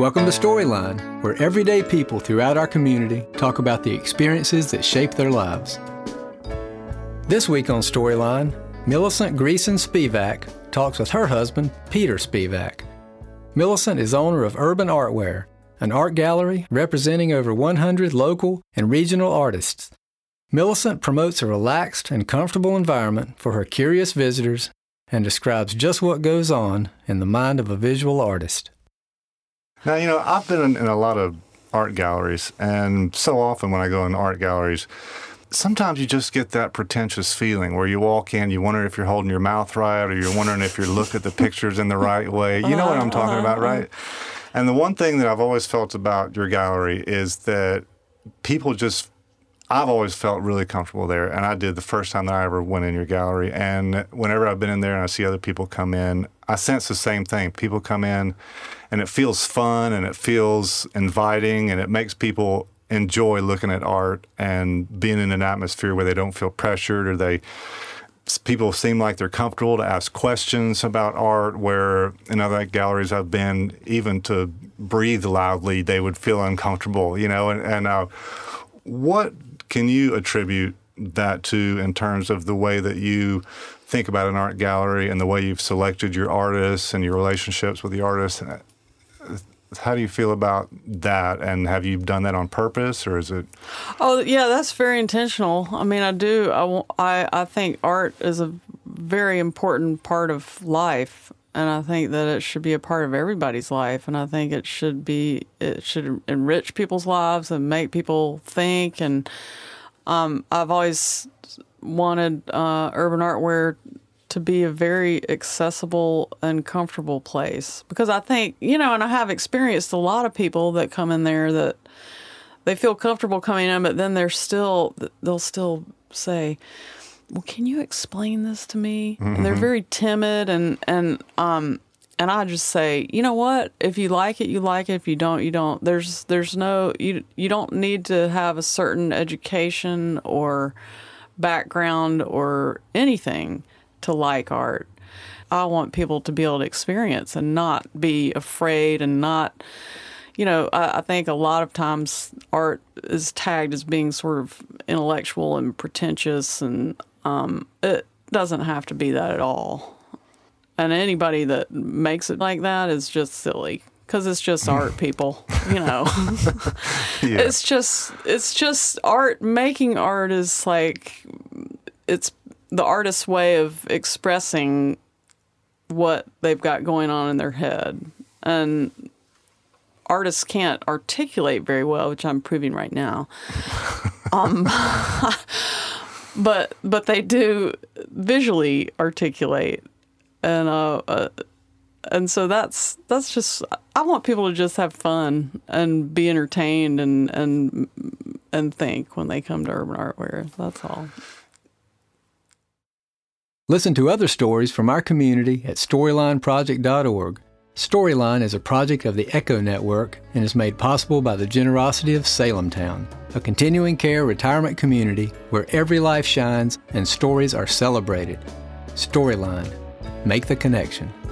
Welcome to Storyline, where everyday people throughout our community talk about the experiences that shape their lives. This week on Storyline, Millicent Greason Spivak talks with her husband, Peter Spivak. Millicent is owner of Urban Artware, an art gallery representing over 100 local and regional artists. Millicent promotes a relaxed and comfortable environment for her curious visitors and describes just what goes on in the mind of a visual artist. Now, I've been in a lot of art galleries, and so often when I go in art galleries, sometimes you just get that pretentious feeling where you walk in, you wonder if you're holding your mouth right, or you're wondering if you're looking at the pictures in the right way. You know what I'm talking about, right? And the one thing that I've always felt about your gallery is that I've always felt really comfortable there, and I did the first time that I ever went in your gallery. And whenever I've been in there and I see other people come in, I sense the same thing. People come in, and it feels fun, and it feels inviting, and it makes people enjoy looking at art and being in an atmosphere where they don't feel pressured, or people seem like they're comfortable to ask questions about art, where in other galleries I've been, even to breathe loudly, they would feel uncomfortable, what can you attribute that to in terms of the way that you think about an art gallery and the way you've selected your artists and your relationships with the artists? How do you feel about that? And have you done that on purpose, or is it? Oh, yeah, that's very intentional. I mean, I do. I think art is a very important part of life, and I think that it should be a part of everybody's life. And I think it should enrich people's lives and make people think. And I've always wanted Urban Artware to be a very accessible and comfortable place, because I think, and I have experienced a lot of people that come in there that they feel comfortable coming in, but then they'll still say, well, can you explain this to me? Mm-hmm. And they're very timid, and I just say, you know what? If you like it, you like it. If you don't, you don't. There's no, you don't need to have a certain education or background or anything to like art. I want people to be able to experience and not be afraid, and not, I think a lot of times art is tagged as being sort of intellectual and pretentious, and it doesn't have to be that at all. And anybody that makes it like that is just silly, because it's just art, people, Yeah. It's just art. Making art is like, it's the artist's way of expressing what they've got going on in their head. And artists can't articulate very well, which I'm proving right now. But they do visually articulate. And so that's just, I want people to just have fun and be entertained and think when they come to Urban Artware. That's all. Listen to other stories from our community at StorylineProject.org. Storyline is a project of the Echo Network and is made possible by the generosity of Salemtown, a continuing care retirement community where every life shines and stories are celebrated. Storyline. Make the connection.